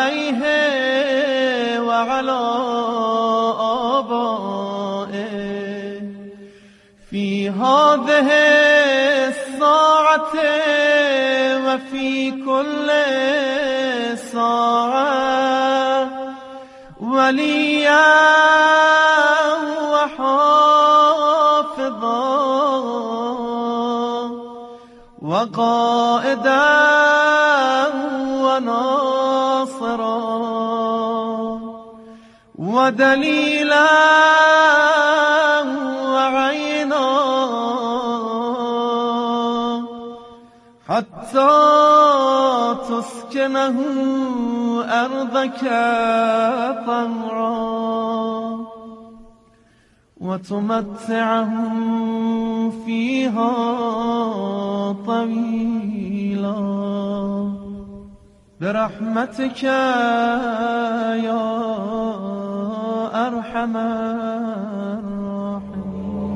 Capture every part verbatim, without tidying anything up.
عليه وعلى آبائه في هذه الساعة وفي كل ساعة وليا وحافظا وقائدا وناصرا ودليلا وعينا حتى تسكنه أرضك طوعا وتمتعهم فيها طويلا برحمتك يا أرحم الراحمين.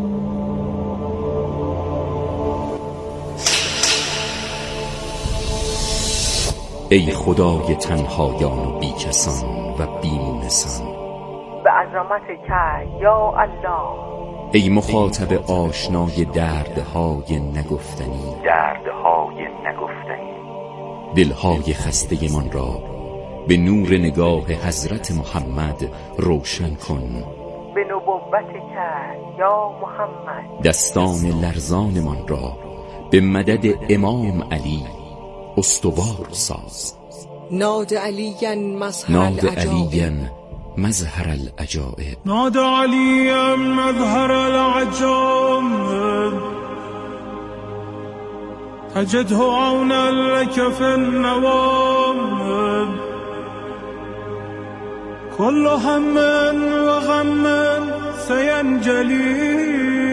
ای خدای تنهایان و بیکسان و بیمونسان، به عظمتک یا الله. ای مخاطب آشنای دردهای نگفتنی دردهای نگفتنی دلهای خسته من را به نور نگاه حضرت محمد روشن کن. به نبوتک یا محمد دستان لرزان من را به مدد امام علی استوار ساز. ناد علیاً مظهر ناد العجائب علیاً مظهر العجائب ناد علیاً مظهر العجائب تجده عونا لك في النوائب كل هم وغم سينجلي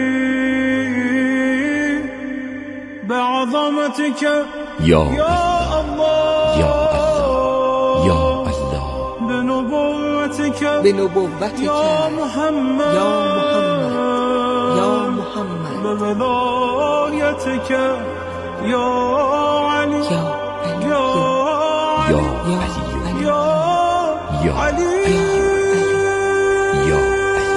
بعظمتك یا يا الله یا الله یا الله بنبوتك به نبوتک يا محمد یا محمد یا محمد بولایتك يا علي یا علی يا یا علي علی يا یا علي یا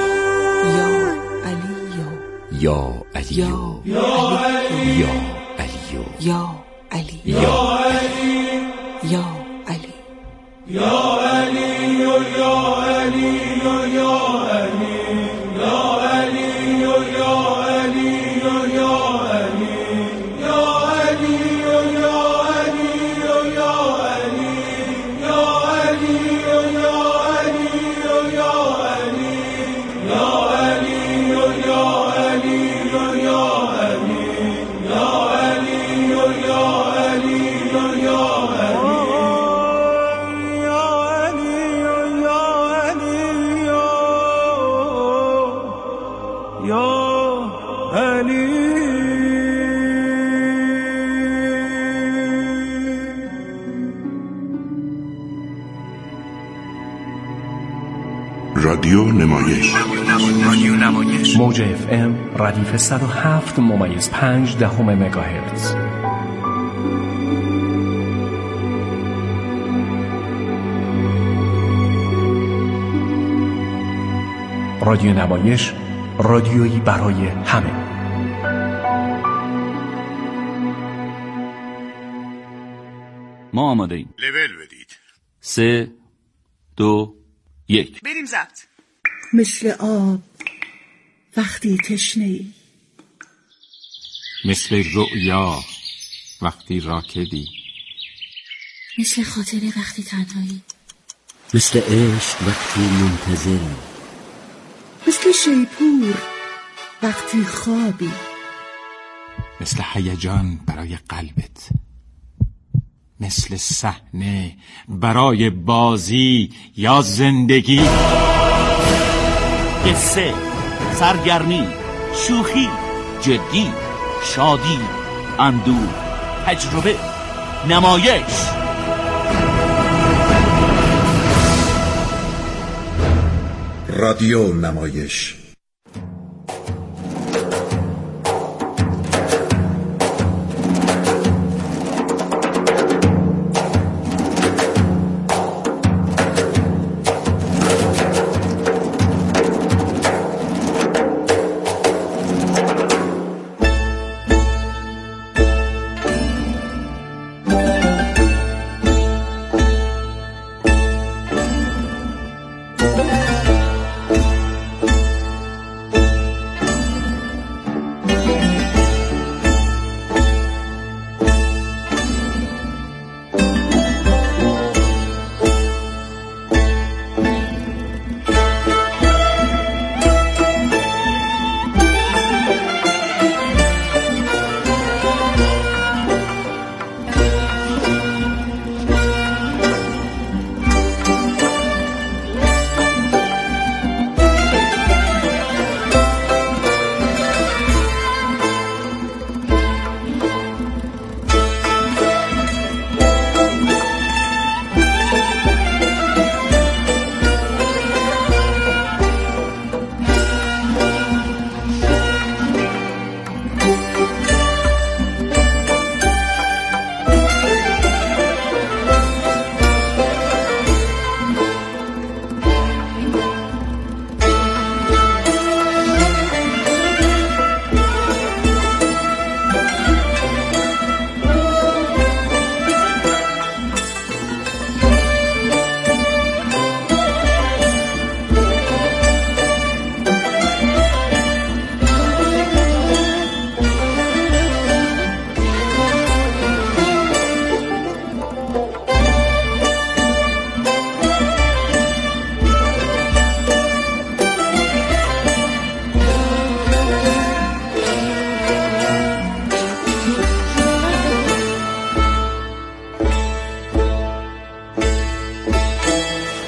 یا علی یا علی یا یا علی یا علی یا علی یا علی يا علي يا علي يا علي يا علي يا علي يا علي يا علي يا علي يا علي يا علي يا علي يا علي يا علي يا علي يا علي يا علي يا علي يا رادیو نمایش رادیو نمایش موج اف ام ردیف صد و هفت ممیز پنج دهم مگاهرتز. رادیو نمایش، رادیویی برای همه. ما آماده ایم. لول بدید. سه دو یک بریم ضبط. مثل آب وقتی تشنه‌ای، مثل رؤیا وقتی راکدی، مثل خاطره وقتی تنهایی، مثل عشق وقتی منتظری، مثل شیپور وقتی خوابی، مثل هیجان برای قلبت، مثل صحنه برای بازی یا زندگی. قصه، سرگرمی، شوخی، جدی، شادی، اندوه، تجربه، نمایش. رادیو نمایش.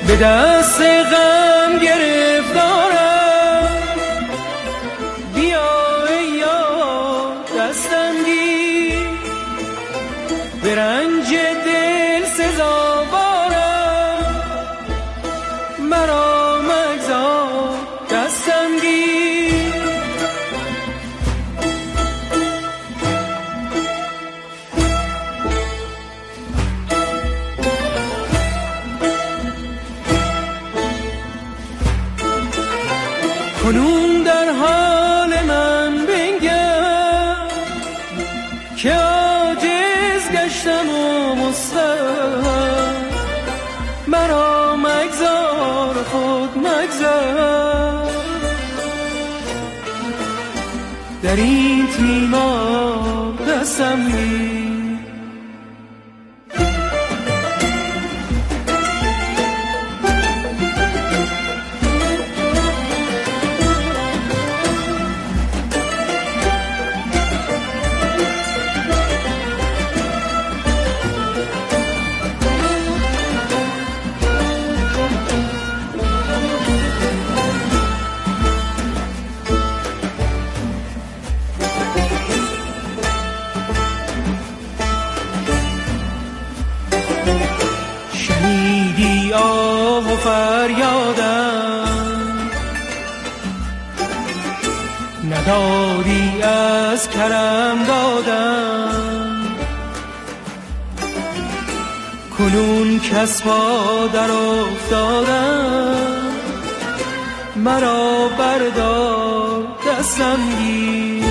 به دست غم گرفتارم، بیا ای یار دستم گیر، به رنج دل سزاوارم، مرا مگذار دستم گیر. کنون در حال من بنگر که عاجز گشتم و مضطر، مرا مگذار خود مگذار، در این تیمار دستم گیر. شنیدی آه و فریادم، ندادی از کرم دادم، کنون کس پا در افتادم، مرا بردار دستم گیر.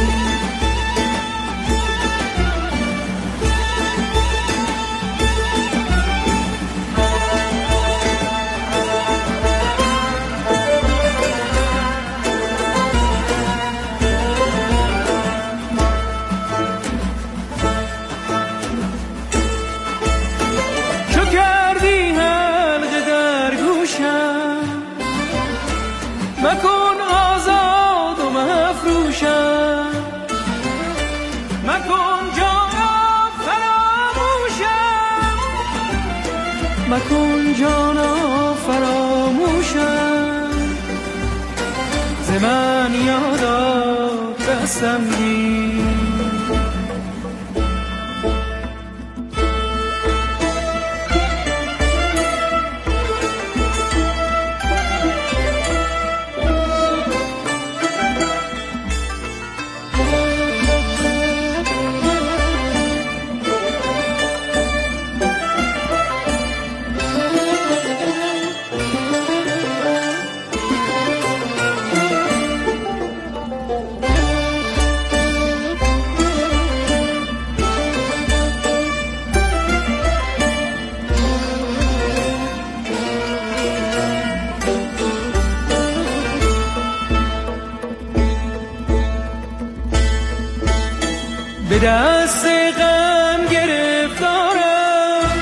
مکن آزاد و مفروشم، مکن جانا فراموشم، مکن جانا فراموشم، ز من یادار دستم گیر. به دست غم گرفتارم،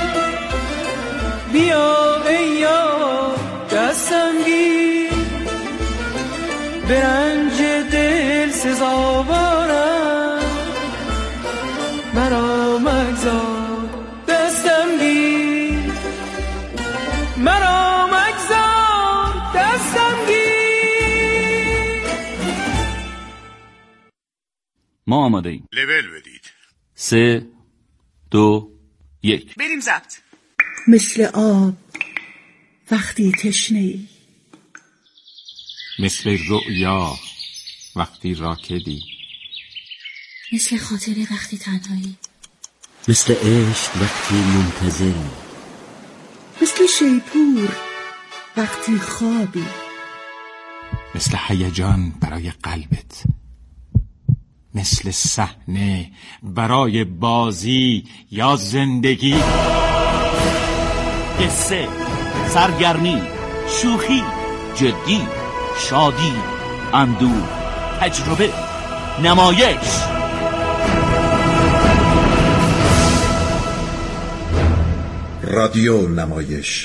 بیا ای یار دستم گیر، به رنج دل سزاوارم، مرا مگذار دستم گیر، مرا مگذار دستم گیر. ما آماده ایم. لول بدید. سه دو یک بریم ضبط. مثل آب وقتی تشنه‌ای، مثل رؤیا وقتی راکدی، مثل خاطره وقتی تنهایی، مثل عشق وقتی منتظری، مثل شیپور وقتی خوابی، مثل هیجان برای قلبت، مثل صحنه برای بازی یا زندگی. قصه، سرگرمی، شوخی، جدی، شادی، اندوه، تجربه، نمایش. رادیو نمایش.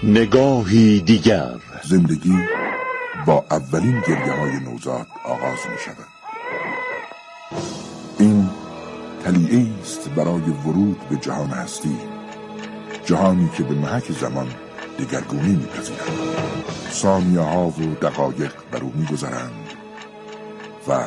نگاهی دیگر. زندگی با اولین گریه های نوزاد آغاز می شود. این طلیعه‌ای است برای ورود به جهان هستی، جهانی که به محک زمان دگرگونی می‌پذیرد. ثانیه ها و دقایق بر او می‌گذرند و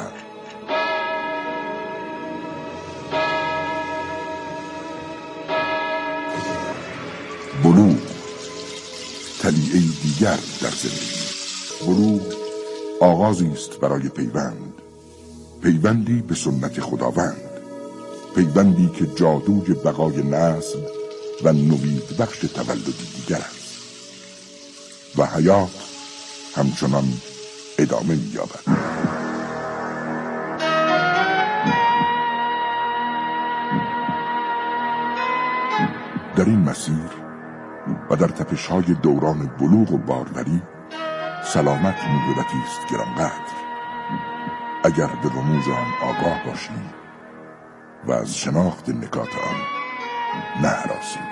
بلوغ، طلیعه‌ای دیگر در زندگی. بلوغ آغازی است برای پیوند، پیوندی به سنت خداوند، پیوندی که جادوی بقای نسل و نوید بخش تولدی دیگر است و حیات همچنان ادامه می‌یابد. در این مسیر و در تپش‌های دوران بلوغ و باروری، سلامت موهبتی است گرانقدر. اگر به رموز آن آگاه باشیم و از شناخت نکات آن نهراسیم.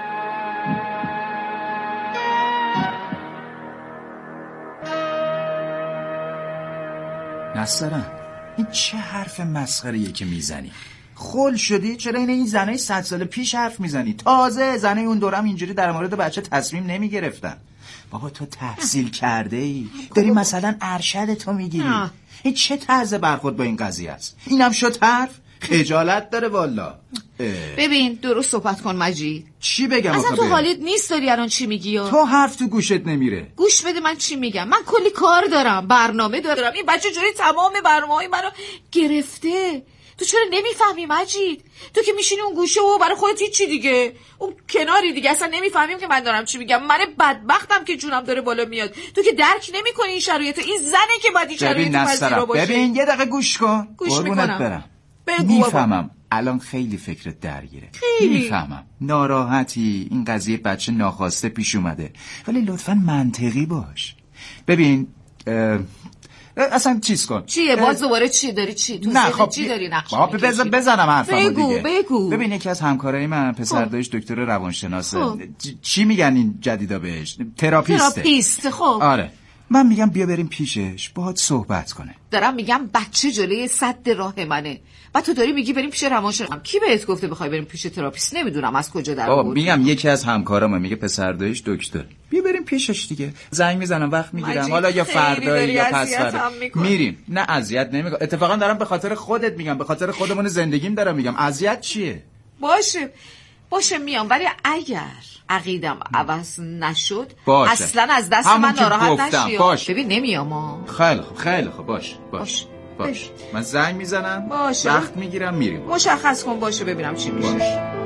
نسترن، این چه حرف مسخره‌ایه که میزنی؟ خل شدی؟ چرا این این زنای صد سال پیش حرف میزنی؟ تازه زنای اون دورم اینجوری در مورد بچه تصمیم نمیگرفتن. بابا تو تحصیل کرده ای، داری مثلا ارشد تو میگیری. این چه طرز برخورد با این قضیه است؟ اینم شد حرف؟ خجالت داره والا. ببین درست صحبت کن مجید. چی بگم اصلا تو بگم؟ حالیت نیست داری الان چی میگی یا؟ تو حرف تو گوشت نمیره. گوش بده من چی میگم. من کلی کار دارم، برنامه دارم. این بچه جوری تمام برنامه‌های منو گرفته. تو چرا نمیفهمی مجید؟ تو که میشینی اون گوشه و برای خودت هیچی دیگه، اون کناری دیگه اصلا نمیفهمیم که من دارم چی میگم. من بدبختم که جونم داره بالا میاد. تو که درک نمیکنی این شرایط. این زنه که باید این شرایط پذیرا باشه. ببین یه دقیقه گوش کن. گوش میکنم. برم. بگو میفهمم الان خیلی فکرت درگیره. خیلی میفهمم ناراحتی، این قضیه بچه ناخواسته پیش اومده، ولی لطفاً منطقی باش. ببین اه... اصلا چیز کن. چیه باز دوباره چی داری؟ چی تو نه خب چی داری نقش بابا بزن بزنم حرفمو دیگه. بگو بگو. ببین یکی از همکارای من پسر داشت دکتر روانشناسه. چی میگن این جدیدا بهش؟ تراپیسته. تراپیست. خب آره من میگم بیا بریم پیشش باهات صحبت کنه. دارم میگم بچه جلوی سد راه منه و تو داری میگی بریم پیش روانشناس. کی بهت گفته بخوای بریم پیش تراپیست؟ نمیدونم از کجا در بابا میگم یکی از همکارام میگه پسر دایش دکتر، بیا بریم پیشش دیگه. زنگ میزنم وقت میگیرم، حالا یا فردا یا پس فردا میریم. نه اذیت نمیکنم، اتفاقا دارم به خاطر خودت میگم، به خاطر خودمون زندگیم دارم میگم. اذیت چیه؟ باشه باشه میام، ولی اگر عقیدم عوض نشد باشه. اصلا از دست من ناراحت نشی. ببین نمیام. خیلی خوب خیلی خوب باش باش باش, باش. من زنگ میزنم باشه. وقت میگیرم میریم. مشخص کن باشه ببینم چی میشه. باشه.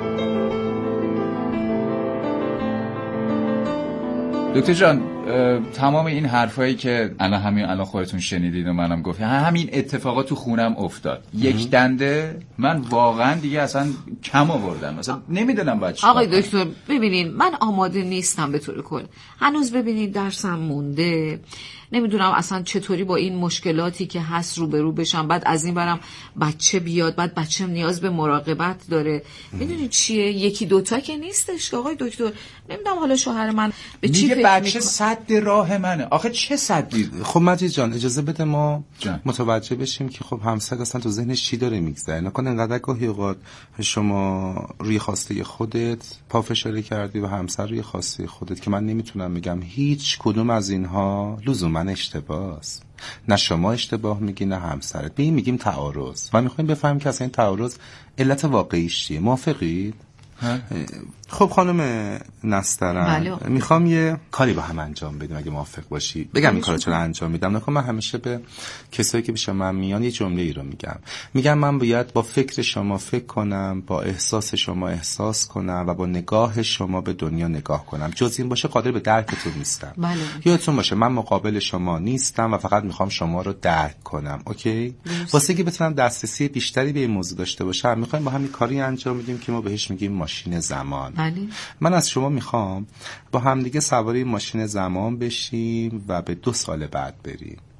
دکتر جان تمام این حرفایی که الان همین الان خودتون شنیدید و منم گفتم، همین اتفاقات تو خونم افتاد. یک دنده من واقعا دیگه اصلا کم آوردم، مثلا نمیدونم باید چیکار کنم. آقای دکتر ببینین من آماده نیستم به طور کل. هنوز ببینین درسم مونده، نمیدونم اصلا چطوری با این مشکلاتی که هست روبرو بشم. بعد از این برم بچه بیاد، بعد بچه نیاز به مراقبت داره. میدونی چیه؟ یکی دوتا که نیستش آقای دکتر. نمیدونم حالا شوهر من به چی فکر میگه بچه صد راه منه. آخه چه صدی؟ خب مجید جان اجازه بده ما جان. متوجه بشیم که خب همسر اصلا تو ذهنش چی داره میگذره. نکنه انقدر گاهی اوقات شما روی خواسته خودت پافشاری کردی و همسر روی خواسته خودت، که من نمیتونم بگم هیچ کدوم از اینها لزوما اشتباه است. نه شما اشتباه میگی نه همسرت. به این میگیم تعارض و میخوایم بفهمیم که اصلا این تعارض علت واقعیش چیه. موافقید؟ خب خانم نسترن میخوام یه کاری با هم انجام بدیم اگه موافق باشی. بگم این کارو چرا انجام میدم. نکن من همیشه به کسایی که پیش من میان یه جمله ای رو میگم. میگم من باید با فکر شما فکر کنم، با احساس شما احساس کنم و با نگاه شما به دنیا نگاه کنم. جز این باشه قادر به درکتون نیستم. بله. یادتون باشه من مقابل شما نیستم و فقط میخوام شما رو درک کنم. اوکی؟ واسه اینکه بتونم دسترسی بیشتری به این موضوع داشته باشم میخوایم با هم کاری انجام بدیم که ما بهش میگیم ماشین زمان. بله. من از شما میخوام با همدیگه سواری ماشین زمان بشیم و به دو سال بعد بریم.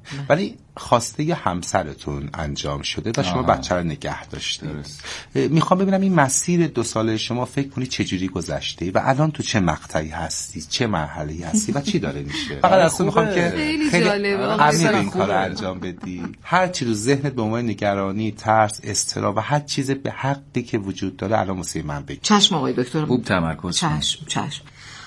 ولی خواسته همسرتون انجام شده و شما آه. بچه رو نگه داشتید. میخوام ببینم این مسیر دو ساله شما فکر کنی چجوری گذشته و الان تو چه مقطعی هستی، چه مرحله‌ای هستی و چی داره میشه. فقط از تو میخوام که خیلی خیلی جالبه عمیق این کارو انجام بدی. هر چی رو ذهنت به عنوان نگرانی، ترس، اضطراب و هر چیز به حقی که وجود داره الان واسه من بگی. چشم آقای دکتر. خوب تمرکز کن. چشم چشم.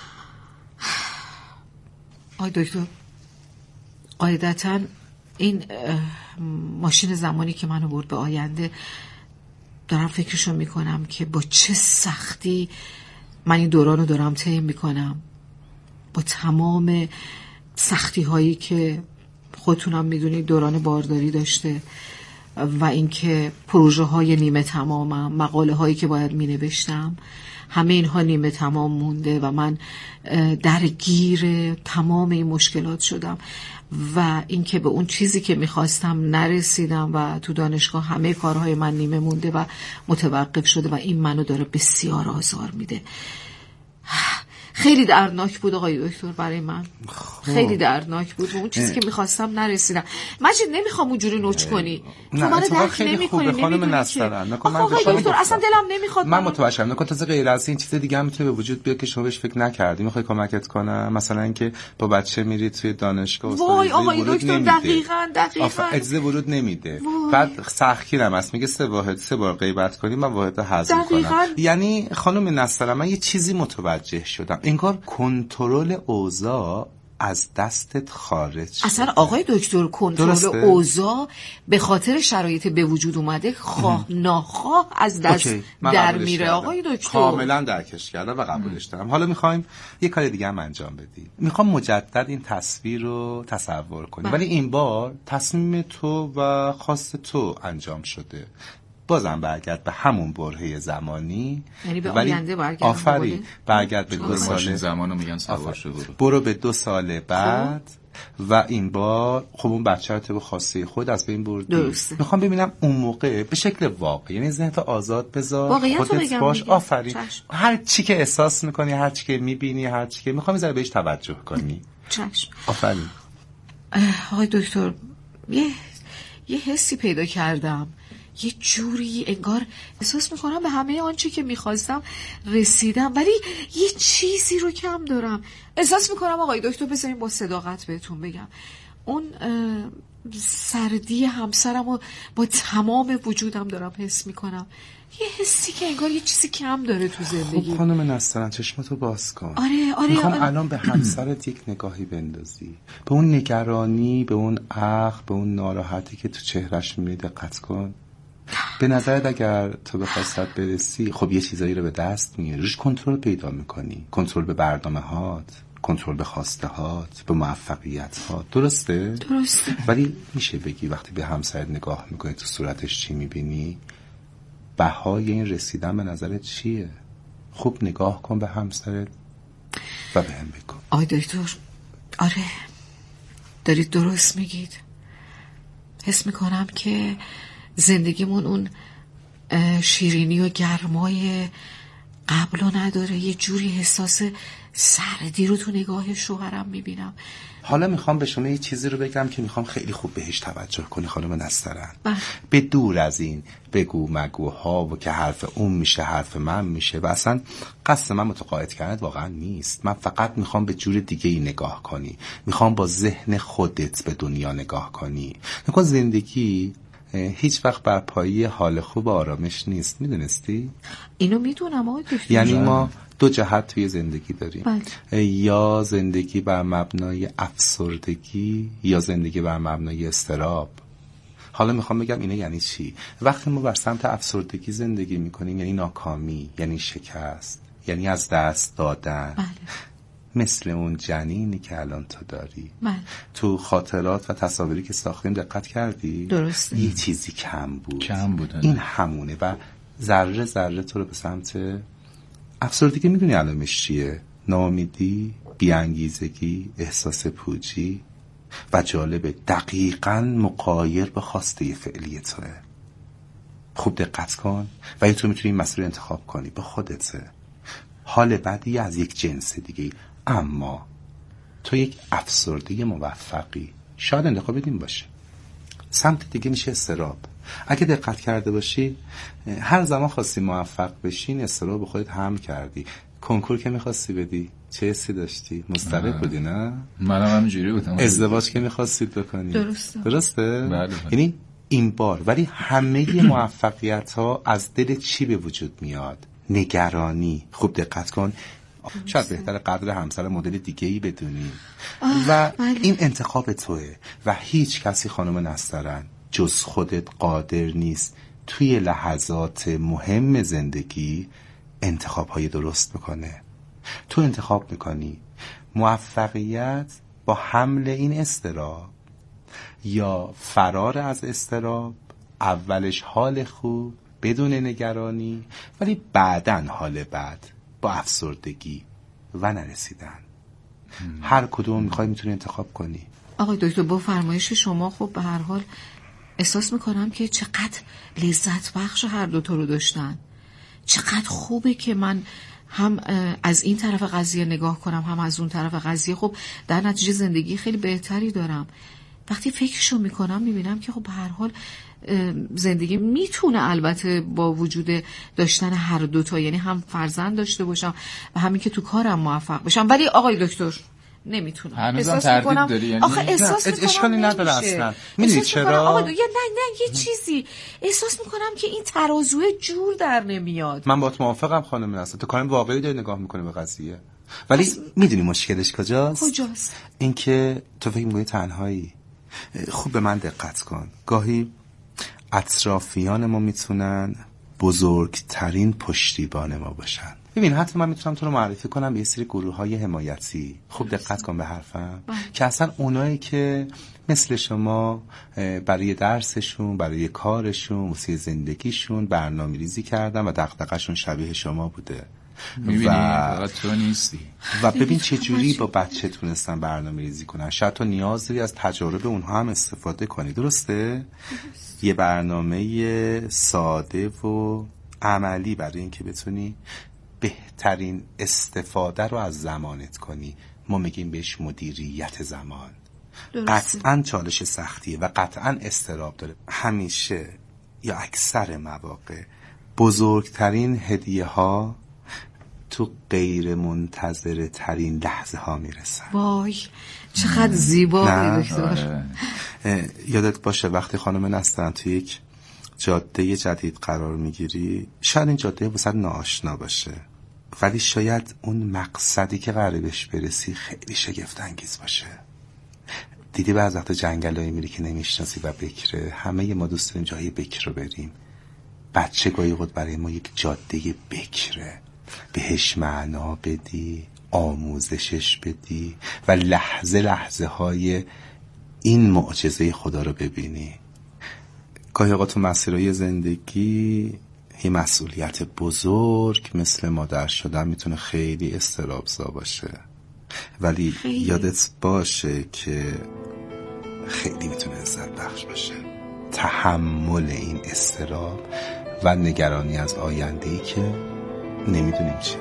آقای دکتر، قاعدتاً این ماشین زمانی که منو برد به آینده، دارم فکرشو میکنم که با چه سختی من این دورانو دارم طی میکنم، با تمام سختی هایی که خودتونم میدونید دوران بارداری داشته و اینکه پروژه های نیمه تمامم، مقاله هایی که باید می نوشتم، همه اینها نیمه تمام مونده و من درگیر تمام این مشکلات شدم و اینکه به اون چیزی که میخواستم نرسیدم و تو دانشگاه همه کارهای من نیمه مونده و متوقف شده و این منو داره بسیار آزار میده. خیلی دردناک بود آقای دکتر برای من. خیلی دردناک بود و اون چیزی که میخواستم نرسیدم. مجید نمیخوام اونجوری نوچ کنی. تو منو درک نمی‌کنی. خانم نصرن آقای دکتر اصلا دلم نمیخواد. من متوجهم. نکن تازه غیر از این چیز دیگه هم میتونه به وجود بیاد که شما بهش فکر نکردی. میخوای کمکت کنم؟ مثلا اینکه با بچه میری توی دانشگاه وای آقای دکتر دقیقاً دقیقاً اجازه ورود نمیده. بعد سختگیرم است. میگه سه واحد سه بار غیبت کنی من واحد حذف کنم. یعنی خانم نصرن من یه چیزی متوجه شدم. انگار کنترل اوضاع از دستت خارج شد. اصلا آقای دکتر کنترل اوضاع به خاطر شرایط به وجود اومده خواه ناخواه از دست در میره آقای دکتر. کاملا درکش کردم و قبولش دارم. حالا میخوایم یه کار دیگه هم انجام بدیم. میخوام مجدد این تصویر رو تصور کنیم ولی این بار تصمیم تو و خواست تو انجام شده. بازم برگرد به همون برهه زمانی، یعنی به آینده برگرد. آفرین برگرد به دو سال زمانو میگن سوار شو برو به دو سال بعد و این بار خب اون بچه رو به خواسته خود از بین بردی. میخوام ببینم اون موقع به شکل واقعی، یعنی ذهنت آزاد بذار، خودت باش. آفرین. هر چی که احساس میکنی، هر چی که میبینی، هر چی که میخوام میذاره بهش توجه کنی. چشم. آفرین. آقای دکتر یه یه حسی پیدا کردم، یه جوری انگار احساس میکنم به همه آنچه که میخواستم رسیدم ولی یه چیزی رو کم دارم. احساس میکنم آقای دکتر بذارین با صداقت بهتون بگم اون سردی همسرم رو با تمام وجودم دارم حس میکنم. یه حسی که انگار یه چیزی کم داره تو زندگی. خب خانم نصرن چشمتو باز کن. آره آره میخوام آره. الان به همسرت یک نگاهی بندازی، به اون نگرانی، به اون اخ، به اون ناراحتی که تو چهرش میبینی دقت کن. به نظرت اگر تو به خواستت برسی خب یه چیزایی رو به دست میاری، روش کنترل پیدا میکنی، کنترل به برنامه هات، کنترل به خواسته هات، به موفقیت هات. درسته؟ درسته. ولی میشه بگی وقتی به همسرت نگاه میکنی تو صورتش چی میبینی؟ بهای این رسیدن به نظرت چیه؟ خوب نگاه کن به همسرت و به هم بگو. آی دکتر آره دارید درست میگید. حس میکنم که زندگیمون اون شیرینی و گرمای قبلو نداره. یه جوری حساس سردی رو تو نگاه شوهرم میبینم. حالا میخوام به شما یه چیزی رو بگم که میخوام خیلی خوب بهش توجه کنی خانم نصرن. بله. به دور از این بگو مگوها و که حرف اون میشه حرف من میشه و اصلا قصد من متقاعد کردن واقعا نیست. من فقط میخوام به جور دیگه ای نگاه کنی. میخوام با ذهن خودت به دنیا نگاه کنی. نکن زندگی هیچ وقت بر پایه حال خوب و آرامش نیست. میدونستی؟ اینو میدونم آقای دکتر. یعنی ما دو جهت توی زندگی داریم. بله. یا زندگی بر مبنای افسردگی یا زندگی بر مبنای اضطراب. حالا میخوام بگم اینه یعنی چی. وقتی ما بر سمت افسردگی زندگی میکنیم یعنی ناکامی، یعنی شکست، یعنی از دست دادن. بله. مثل اون جنینی که الان تو داری. بله. تو خاطرات و تصاویری که ساختیم دقت کردی؟ درسته. یه چیزی کم بود. کم بود. این همونه و ذره ذره تو رو به سمت افسردگی. میدونی علامش چیه؟ ناامیدی، بی‌انگیزگی، احساس پوچی و جالبه دقیقاً مغایر به خواسته فعلی توه. خوب دقت کن و تو میتونی این مسئله انتخاب کنی به خودته. حال بدی از یک جنس دیگه، اما تو یک افسرده موفقی. شاید انتخاب بدیم باشه. سمت دیگه میشه استراب. اگه دقت کرده باشی هر زمان خواستی موفق بشین استراب به خودت حمل کردی. کنکور که میخواستی بدی چه حسی داشتی؟ مضطرب بودی نه؟ منم همینجوری بودم. ازدواج که میخواستید بکنی درسته درسته؟ بله. یعنی این بار ولی همه موفقیت ها از دل چی به وجود میاد؟ نگرانی. خوب دقت کن. شاید بهتر قدر همسر مدل دیگه‌ای بدونی و بله. این انتخاب توئه و هیچ کسی خانم نسترن جز خودت قادر نیست توی لحظات مهم زندگی انتخاب‌های درست بکنه. تو انتخاب میکنی موفقیت با حمل این اضطراب یا فرار از اضطراب. اولش حال خوب بدون نگرانی ولی بعدن حال بد با افسردگی و نرسیدن. هم. هر کدوم میخوای میتونی انتخاب کنی. آقای دکتر با فرمایش شما خب به هر حال احساس میکنم که چقدر لذت بخش هر دوتا رو داشتن. چقدر خوبه که من هم از این طرف قضیه نگاه کنم هم از اون طرف قضیه. خب در نتیجه زندگی خیلی بهتری دارم. وقتی فکرشو میکنم میبینم که خب به هر حال زندگی میتونه البته با وجود داشتن هر دوتا، یعنی هم فرزند داشته باشم و همین که تو کارم موفق باشم. ولی آقای دکتر نمیتونم. هنوزم تردید داری یعنی؟ آخه احساس میکنم اشکالی نداره اصلا. میدونی چرا؟ آقا نه نه یه چیزی احساس میکنم که این ترازو جور در نمیاد. من باهات موافقم خانم نسرین. تو کارم واقعی داری نگاه میکنی به قضیه. ولی اصلا... میدونی مشکلش کجاست؟ کجاست؟ اینکه تو فکر میکنی تنهایی. خوب به من دقت کن. گاهی اطرافیان ما میتونن بزرگترین پشتیبان ما باشن. ببین حتی من میتونم تو رو معرفی کنم به یه سری گروه های حمایتی. خوب دقت کن به حرفم با. که اصلا اونایی که مثل شما برای درسشون، برای کارشون، واسه زندگیشون برنامه ریزی کردن و دغدغه‌شون شبیه شما بوده. میبینی و... تو نیستی و ببین چه جوری با بچه تونستن برنامه ریزی کنن. شاید تو نیاز داری از تجارب اونها هم استفاده کنی. درسته؟ یه برنامه ساده و عملی برای اینکه بتونی بهترین استفاده رو از زمانت کنی. ما میگیم بهش مدیریت زمان. قطعاً چالش سختیه و قطعاً اضطراب داره. همیشه یا اکثر مواقع بزرگترین هدیه ها تو غیر منتظره ترین لحظه ها میرسن. وای چقدر زیبا دکتر. یادت باشه وقتی خانم نسترن تو یک جاده جدید قرار میگیری، شاید این جاده واسه ناآشنا باشه ولی شاید اون مقصدی که قراره بهش برسی خیلی شگفت انگیز باشه. دیدی بعضی وقتا جنگلایی میری که نمیشناسی و بکره. همه ما دوست داریم جای بکر رو بریم. بچه گاهی خود برای ما یک جاده بکره، بهش معنا بدی، آموزشش بدی و لحظه لحظه های این معجزه خدا رو ببینی. گاهی اوقات تو مسیرهای زندگی یه مسئولیت بزرگ مثل مادر شدن میتونه خیلی اضطراب‌زا باشه ولی خیلی. یادت باشه که خیلی میتونه عزت بخش باشه. تحمل این اضطراب و نگرانی از آینده‌ای که نمیدونیم چی.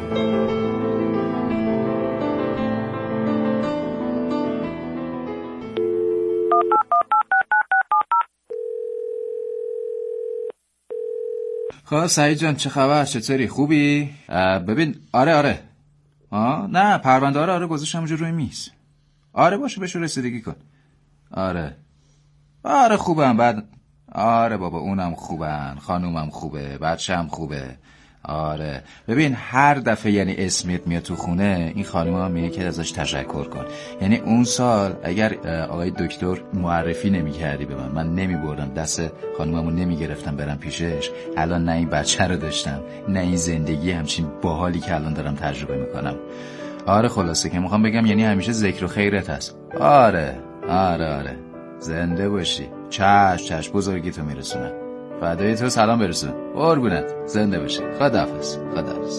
خب سعید جان چه خبر؟ چطوری؟ خوبی؟ ببین آره آره آه نه پرونده آره آره گذاشتم اونجا روی میز. آره باشه بهش رسیدگی کن. آره آره خوبم. بعد آره بابا اونم خوبن، خانومم خوبه، بچه‌م خوبه. آره ببین هر دفعه یعنی اسمت میاد تو خونه این خانم هم میگه که ازش تشکر کن. یعنی اون سال اگر آقای دکتر معرفی نمی‌کردی به من، من نمی‌بردم دست خانوممو نمی‌گرفتم برم پیشش، الان نه این بچه رو داشتم نه این زندگی همچین باحالی که الان دارم تجربه میکنم. آره خلاصه که میخوام بگم یعنی همیشه ذکر و خیرت هست. آره آره آره زنده باشی. چش چش بزرگی تو میرسونم. فدای تو سلام برسون. قربونت زنده باشی. خداحافظ. خداحافظ.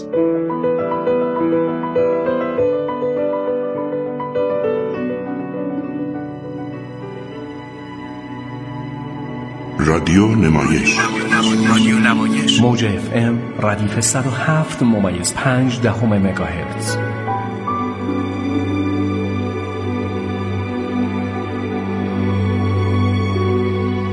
رادیو نمایش رادیو نمایش موج اف ام ردیف صد و هفت ممیز پنج دهم مگاهرتز.